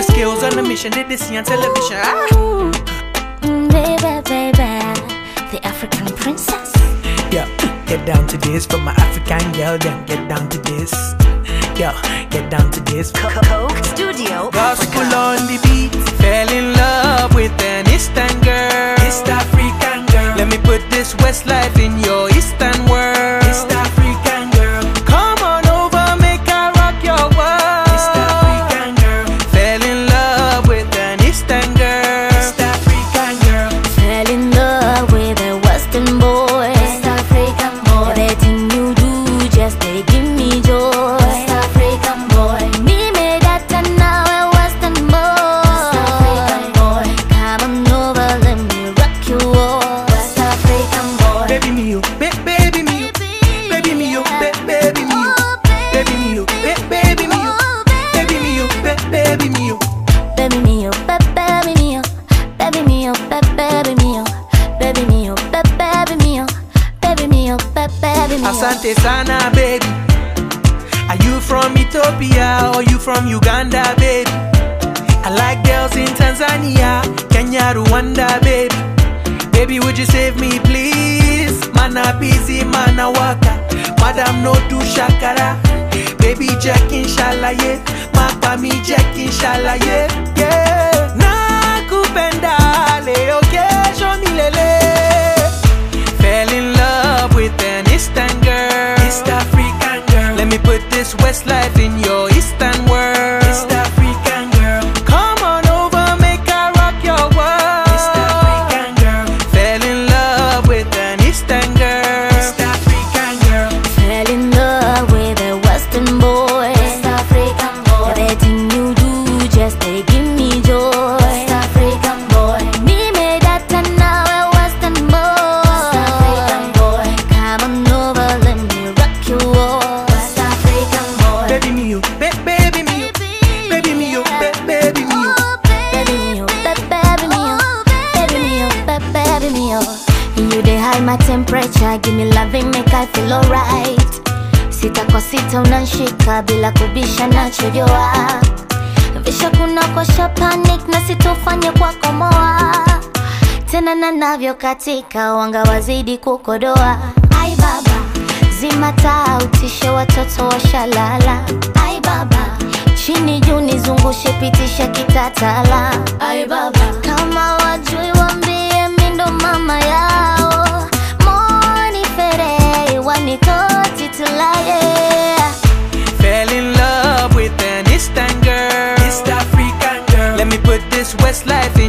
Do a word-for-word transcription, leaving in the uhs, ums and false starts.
the skills on the mission, did this see on television. Ah. Baby, baby, the African princess. Yo, get down to this for my African girl, then get down to this. Yo, get down to this. Coke Studio Gospel on the beat. Fell in love with an Eastern girl, East African girl. Let me put this Westlife in your Eastern world, East African girl. Come on over, make I rock your world, East African girl. Fell in love with an Eastern girl, East African girl. Fell in love with a Western boy, West African boy. Everything you do, just they give me joy. West African boy, me made that and now a Western boy. West African boy, come on over, let me rock you all. West African boy, Baby me you, ba baby me you, baby me you, ba baby me you, baby me you, ba baby me you, baby me you, ba baby me you. baby me, oh, baby me, oh, baby me, oh, baby me, oh, baby me, oh, baby me, oh, baby me, oh, baby me, oh. Asante sana baby. Are you from Ethiopia or you from Uganda baby? I like girls in Tanzania, Kenya, Rwanda baby. Baby would you save me please? Mana busy, mana waka, madam no do shakara. Baby Jack inshallah yeah, mapa mi Jack inshallah yeah, yeah. Nakupenda leo kesho milele. Fell in love with an Eastern girl, East African girl. Let me put this Westlife in your Eastern world, East African girl. Come on over, make I rock your world, East African girl. Fell in love with an Eastern girl, East African girl. Fell in love with a Western boy, West African boy. Everything you do, just they give me joy. West African boy, me made that and now a Western boy. West African boy, come on over, let me rock you all. West African boy, Baby me you, ba baby me you, baby me you, ba baby me you. baby me, oh, baby me, oh, baby me, oh, baby me, oh. You dey high my temperature, give me loving, make I feel alright. Sita kwa sita unanshika bila kubisha nachojoa. Visha kuna kosha panic na sitofanya kwa komoa. Tena na navyo katika wanga wazidi kukodoa. Ai baba, zima taa utishe watoto washalala. Ai baba, chini juu nizungushe pitisha kitatala. Ai baba, kama wajui wambie mindo mama yao. Moni fere wanikoti tulaye. Fell in love with an Eastern girl, East African girl. Let me put this Westlife